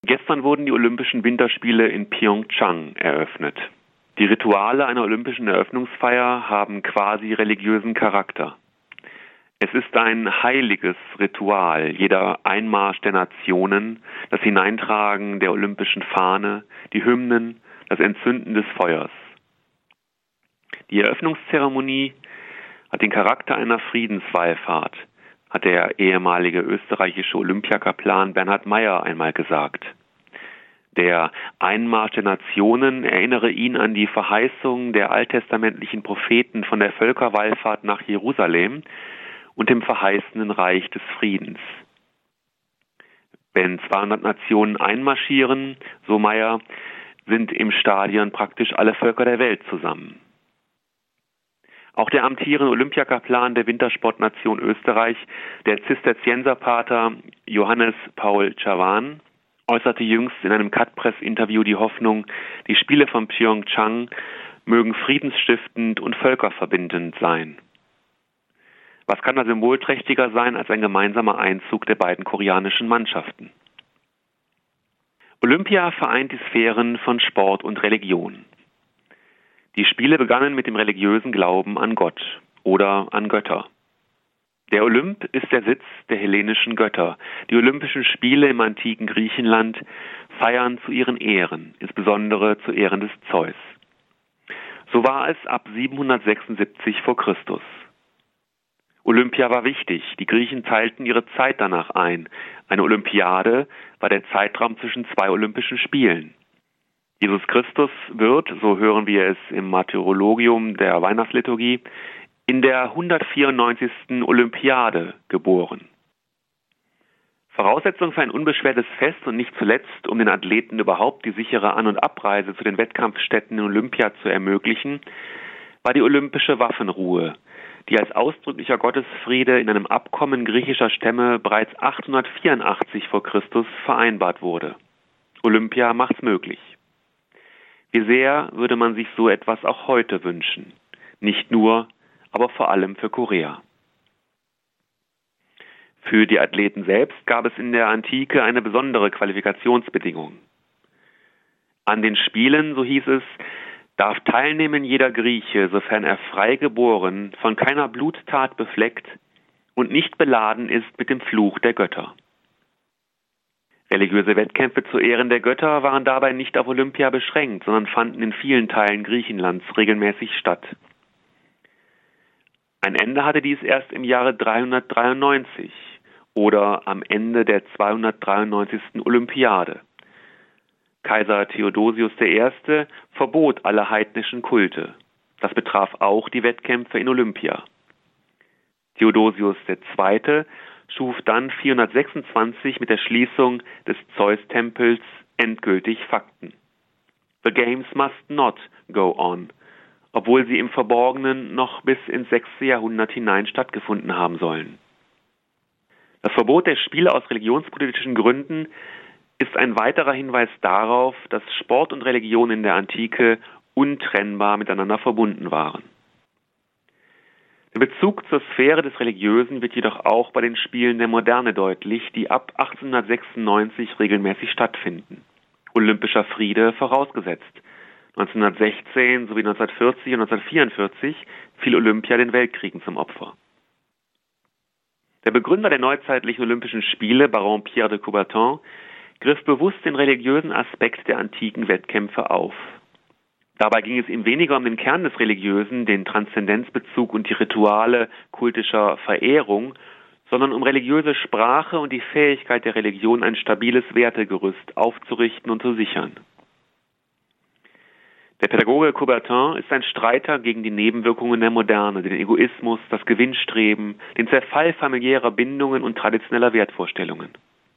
Gestern wurden die Olympischen Winterspiele in Pyeongchang eröffnet. Die Rituale einer olympischen Eröffnungsfeier haben quasi religiösen Charakter. Es ist ein heiliges Ritual, jeder Einmarsch der Nationen, das Hineintragen der olympischen Fahne, die Hymnen, das Entzünden des Feuers. Die Eröffnungszeremonie hat den Charakter einer Friedenswallfahrt, hat der ehemalige österreichische Olympiakaplan Bernhard Meyer einmal gesagt. Der Einmarsch der Nationen erinnere ihn an die Verheißung der alttestamentlichen Propheten von der Völkerwallfahrt nach Jerusalem und dem verheißenen Reich des Friedens. Wenn 200 Nationen einmarschieren, so Meyer, sind im Stadion praktisch alle Völker der Welt zusammen. Auch der amtierende Olympiakaplan der Wintersportnation Österreich, der Zisterzienserpater Johannes Paul Chavan, äußerte jüngst in einem Cut-Press-Interview die Hoffnung, die Spiele von Pyeongchang mögen friedensstiftend und völkerverbindend sein. Was kann da symbolträchtiger sein als ein gemeinsamer Einzug der beiden koreanischen Mannschaften? Olympia vereint die Sphären von Sport und Religion. Die Spiele begannen mit dem religiösen Glauben an Gott oder an Götter. Der Olymp ist der Sitz der hellenischen Götter. Die Olympischen Spiele im antiken Griechenland feiern zu ihren Ehren, insbesondere zu Ehren des Zeus. So war es ab 776 vor Christus. Olympia war wichtig. Die Griechen teilten ihre Zeit danach ein. Eine Olympiade war der Zeitraum zwischen zwei Olympischen Spielen. Jesus Christus wird, so hören wir es im Martyrologium der Weihnachtsliturgie, in der 194. Olympiade geboren. Voraussetzung für ein unbeschwertes Fest und nicht zuletzt, um den Athleten überhaupt die sichere An- und Abreise zu den Wettkampfstätten in Olympia zu ermöglichen, war die olympische Waffenruhe, die als ausdrücklicher Gottesfriede in einem Abkommen griechischer Stämme bereits 884 vor Christus vereinbart wurde. Olympia macht's möglich. Wie sehr würde man sich so etwas auch heute wünschen? Nicht nur, aber vor allem für Korea. Für die Athleten selbst gab es in der Antike eine besondere Qualifikationsbedingung. An den Spielen, so hieß es, darf teilnehmen jeder Grieche, sofern er frei geboren, von keiner Bluttat befleckt und nicht beladen ist mit dem Fluch der Götter. Religiöse Wettkämpfe zu Ehren der Götter waren dabei nicht auf Olympia beschränkt, sondern fanden in vielen Teilen Griechenlands regelmäßig statt. Ein Ende hatte dies erst im Jahre 393 oder am Ende der 293. Olympiade. Kaiser Theodosius I. verbot alle heidnischen Kulte. Das betraf auch die Wettkämpfe in Olympia. Theodosius II. Schuf dann 426 mit der Schließung des Zeus-Tempels endgültig Fakten. The games must not go on, obwohl sie im Verborgenen noch bis ins 6. Jahrhundert hinein stattgefunden haben sollen. Das Verbot der Spiele aus religionspolitischen Gründen ist ein weiterer Hinweis darauf, dass Sport und Religion in der Antike untrennbar miteinander verbunden waren. Der Bezug zur Sphäre des Religiösen wird jedoch auch bei den Spielen der Moderne deutlich, die ab 1896 regelmäßig stattfinden. Olympischer Friede vorausgesetzt. 1916 sowie 1940 und 1944 fiel Olympia den Weltkriegen zum Opfer. Der Begründer der neuzeitlichen Olympischen Spiele, Baron Pierre de Coubertin, griff bewusst den religiösen Aspekt der antiken Wettkämpfe auf. Dabei ging es ihm weniger um den Kern des Religiösen, den Transzendenzbezug und die Rituale kultischer Verehrung, sondern um religiöse Sprache und die Fähigkeit der Religion, ein stabiles Wertegerüst aufzurichten und zu sichern. Der Pädagoge Coubertin ist ein Streiter gegen die Nebenwirkungen der Moderne, den Egoismus, das Gewinnstreben, den Zerfall familiärer Bindungen und traditioneller Wertvorstellungen.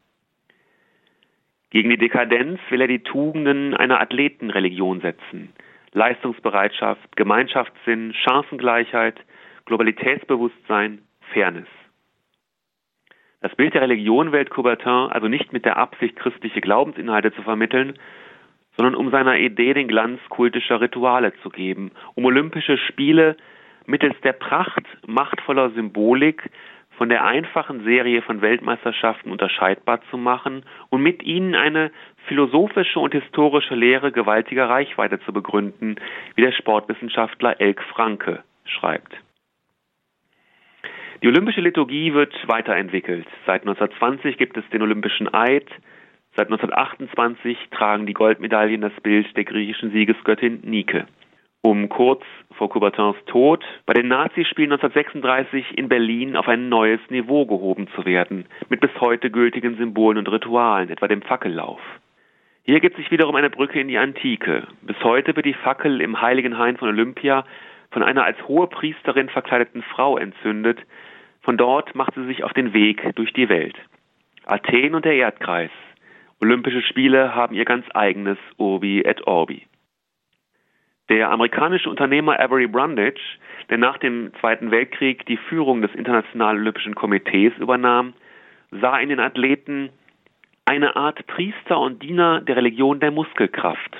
Gegen die Dekadenz will er die Tugenden einer Athletenreligion setzen. Leistungsbereitschaft, Gemeinschaftssinn, Chancengleichheit, Globalitätsbewusstsein, Fairness. Das Bild der Religion wählt Coubertin also nicht mit der Absicht, christliche Glaubensinhalte zu vermitteln, sondern um seiner Idee den Glanz kultischer Rituale zu geben, um Olympische Spiele mittels der Pracht machtvoller Symbolik von der einfachen Serie von Weltmeisterschaften unterscheidbar zu machen und mit ihnen eine philosophische und historische Lehre gewaltiger Reichweite zu begründen, wie der Sportwissenschaftler Elk Franke schreibt. Die olympische Liturgie wird weiterentwickelt. Seit 1920 gibt es den Olympischen Eid. Seit 1928 tragen die Goldmedaillen das Bild der griechischen Siegesgöttin Nike. Um kurz vor Coubertins Tod bei den Nazispielen 1936 in Berlin auf ein neues Niveau gehoben zu werden, mit bis heute gültigen Symbolen und Ritualen, etwa dem Fackellauf. Hier gibt sich wiederum eine Brücke in die Antike. Bis heute wird die Fackel im Heiligen Hain von Olympia von einer als hohe Priesterin verkleideten Frau entzündet. Von dort macht sie sich auf den Weg durch die Welt. Athen und der Erdkreis. Olympische Spiele haben ihr ganz eigenes Urbi et Orbi. Der amerikanische Unternehmer Avery Brundage, der nach dem Zweiten Weltkrieg die Führung des Internationalen Olympischen Komitees übernahm, sah in den Athleten eine Art Priester und Diener der Religion der Muskelkraft.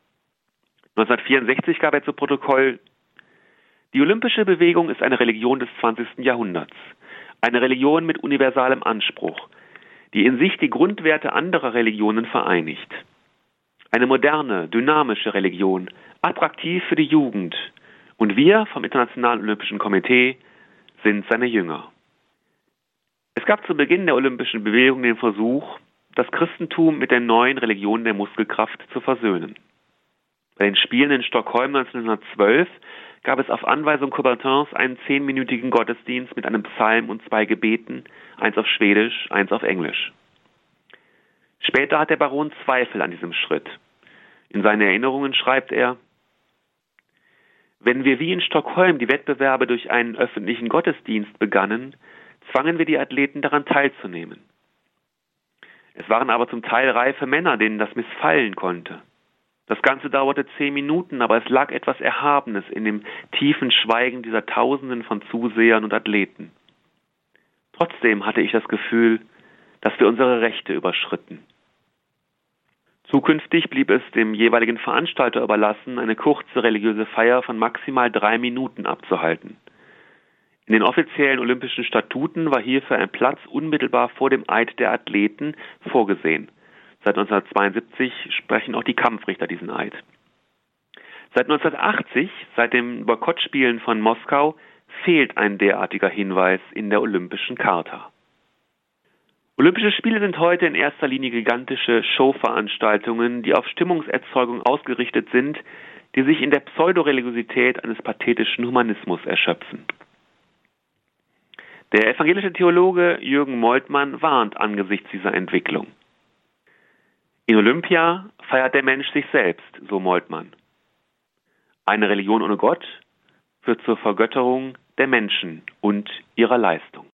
1964 gab er zu Protokoll: Die olympische Bewegung ist eine Religion des 20. Jahrhunderts, eine Religion mit universalem Anspruch, die in sich die Grundwerte anderer Religionen vereinigt. Eine moderne, dynamische Religion, attraktiv für die Jugend. Und wir vom Internationalen Olympischen Komitee sind seine Jünger. Es gab zu Beginn der olympischen Bewegung den Versuch, das Christentum mit der neuen Religion der Muskelkraft zu versöhnen. Bei den Spielen in Stockholm 1912 gab es auf Anweisung Coubertins einen 10-minütigen Gottesdienst mit einem Psalm und 2 Gebeten, eins auf Schwedisch, eins auf Englisch. Später hat der Baron Zweifel an diesem Schritt. In seinen Erinnerungen schreibt er: Wenn wir wie in Stockholm die Wettbewerbe durch einen öffentlichen Gottesdienst begannen, zwangen wir die Athleten daran teilzunehmen. Es waren aber zum Teil reife Männer, denen das missfallen konnte. Das Ganze dauerte 10 Minuten, aber es lag etwas Erhabenes in dem tiefen Schweigen dieser Tausenden von Zusehern und Athleten. Trotzdem hatte ich das Gefühl, dass wir unsere Rechte überschritten. Zukünftig blieb es dem jeweiligen Veranstalter überlassen, eine kurze religiöse Feier von maximal 3 Minuten abzuhalten. In den offiziellen olympischen Statuten war hierfür ein Platz unmittelbar vor dem Eid der Athleten vorgesehen. Seit 1972 sprechen auch die Kampfrichter diesen Eid. Seit 1980, seit den Boykottspielen von Moskau, fehlt ein derartiger Hinweis in der Olympischen Charta. Olympische Spiele sind heute in erster Linie gigantische Showveranstaltungen, die auf Stimmungserzeugung ausgerichtet sind, die sich in der Pseudoreligiosität eines pathetischen Humanismus erschöpfen. Der evangelische Theologe Jürgen Moltmann warnt angesichts dieser Entwicklung. In Olympia feiert der Mensch sich selbst, so Moltmann. Eine Religion ohne Gott führt zur Vergötterung der Menschen und ihrer Leistung.